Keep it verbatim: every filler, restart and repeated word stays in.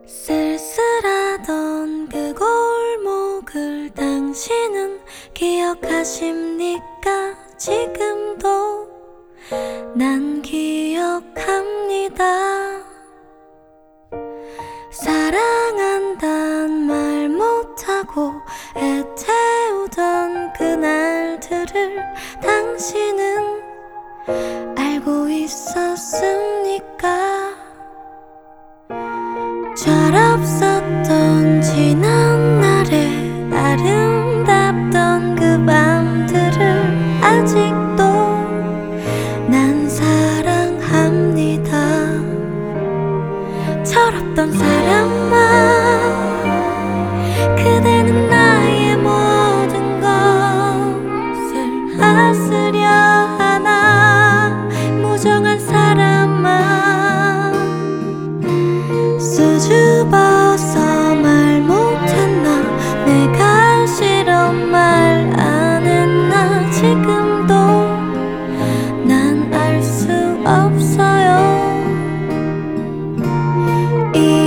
쓸쓸하던 그 골목을 당신은 기억하십니까? 지금도 난 기억합니다. 사랑한단 말 못하고 애태우던 그날들을 당신은 알고 있었습니까? 철없었던 지난 날의 아름답던 그 밤들을 아직도 난 사랑합니다. 철없던 사람아, 그대는 나의 모든 것을 하스려 하나. 무정한 사람아, 수줍어서 말 못했나? 내가 싫어 말 안 했나? 지금도 난 알 수 없어요. 이